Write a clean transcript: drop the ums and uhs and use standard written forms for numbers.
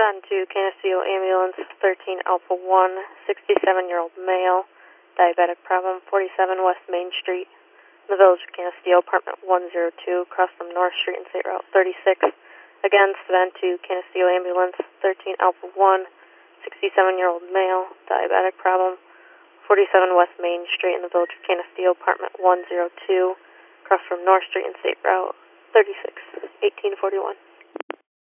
Sedan to Canisteo Ambulance 13 Alpha 1, 67-year-old male, diabetic problem, 47 West Main Street, in the Village of Canisteo, apartment 102, across from North Street and State Route 36. Again, Sedan to Canisteo Ambulance 13 Alpha 1, 67-year-old male, diabetic problem, 47 West Main Street in the Village of Canisteo, apartment 102, across from North Street and State Route 36, 1841.